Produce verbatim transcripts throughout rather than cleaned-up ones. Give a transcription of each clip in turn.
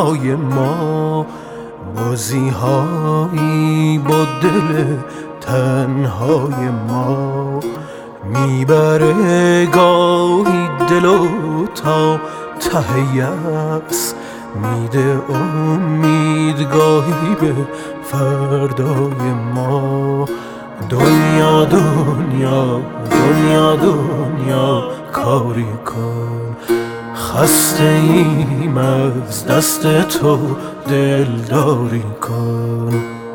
دنیای ما بازی هایی با دل تنهای ما میبره گاهی دلو تا ته یأس میده امید گاهی به فردای ما دنیا دنیا دنیا دنیا کاری کن خسته ایم از دست تو دلداری کن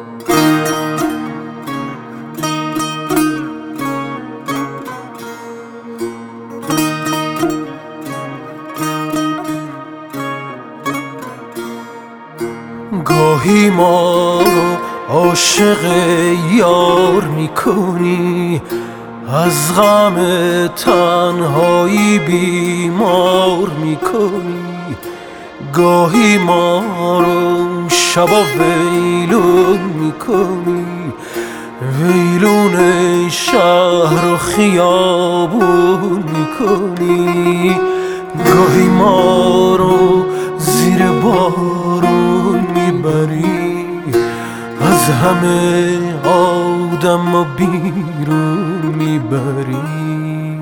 گاهی ما عاشق یار میکنی از غم تنهایی بیمار میکنی گاهی ما رو شبا ویلون میکنی ویلون شهر و خیابون میکنی گاهی ما رو زیر بارون میبری از همه آدم و بیرون میبری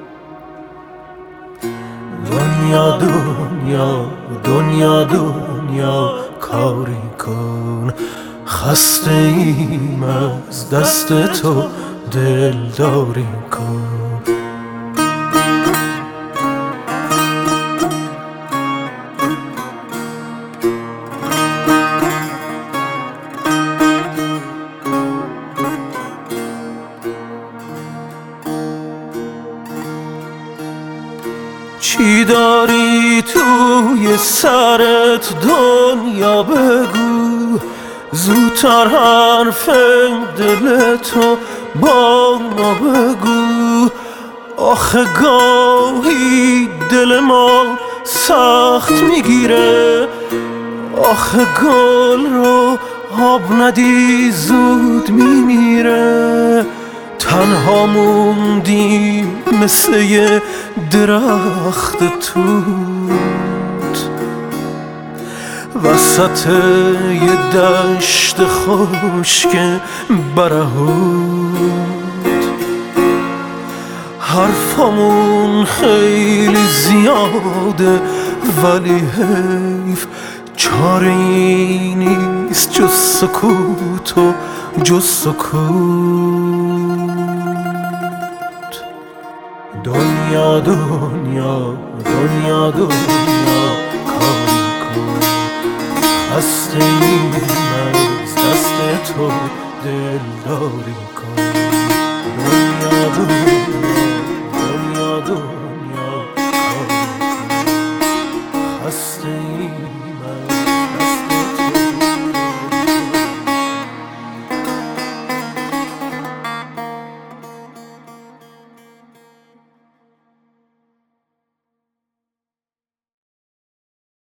دنیا دنیا دنیا دنیا کاری کن خسته ایم از دست تو دلداری کن چی داری توی سرت دنیا بگو زودتر حرف دلتو با ما بگو آخه گاهی دل ما سخت میگیره آخه گل رو آب ندی زود میمیره تنها موندیم مثل یه درخت توت وسط یه دشت خشک برهوت حرفامون خیلی زیاده ولی حیف چاره‌ای نیست جز سکوت و جز سکوت دنیا دنیا دنیا دنیا کاری کن خسته ایم از دست تو دلداری کن